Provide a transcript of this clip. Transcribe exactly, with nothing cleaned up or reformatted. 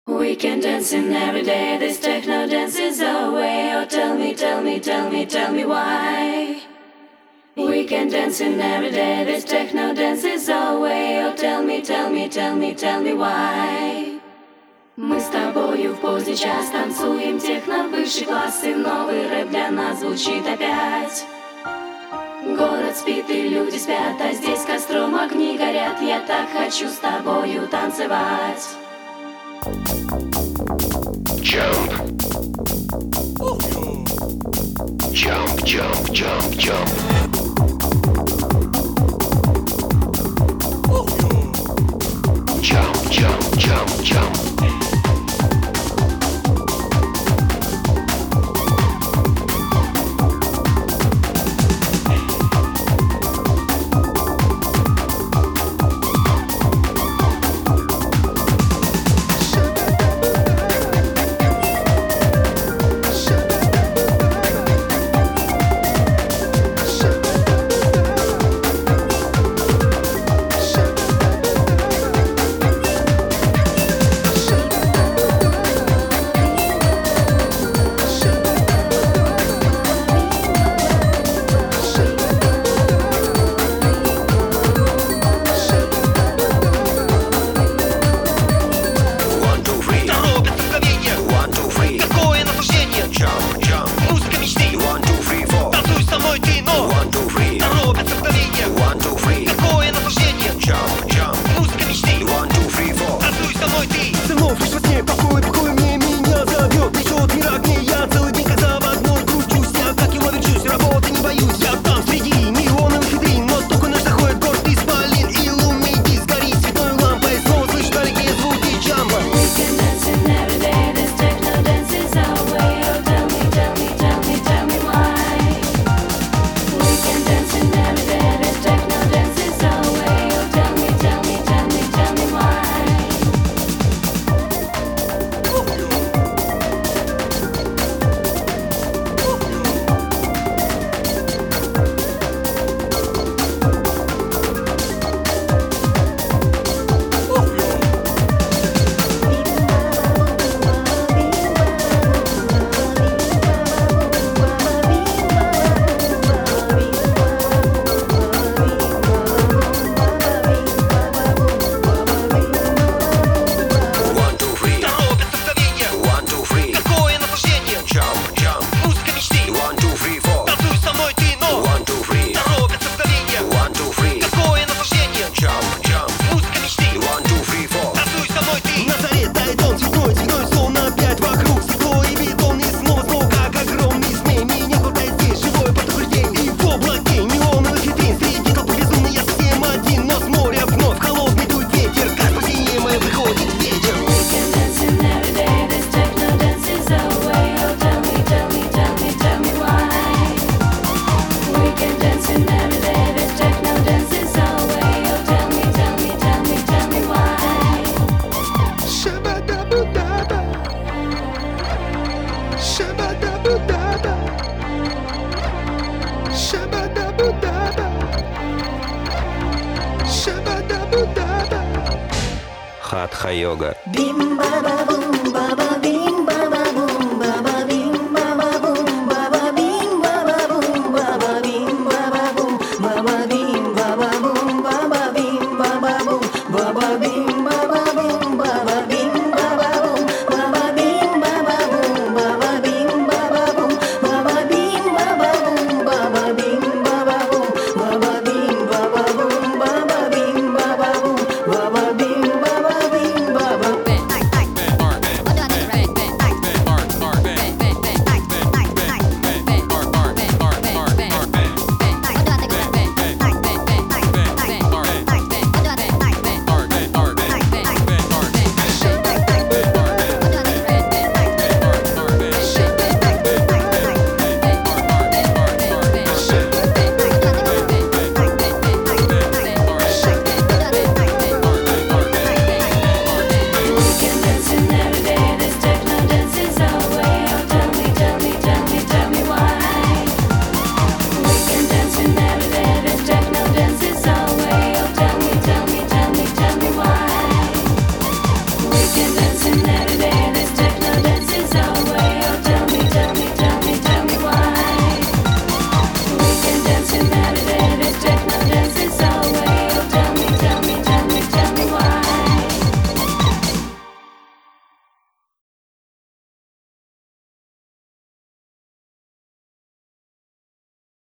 We can dance in every day, this techno dance is our way. Oh, tell me, tell me, tell me, tell me why. We can dance in every day, this techno dance is our way. Oh, tell me, tell me, tell me, tell me why. Мы с тобою в поздний час танцуем техно, высший класс, и новый рэп для нас звучит опять. Город спит и люди спят, а здесь костром огни горят. Я так хочу с тобою танцевать. Jump. Jump, jump, jump, jump. Jump, jump, jump, jump. Хатха-йога. Бим-ба-ба.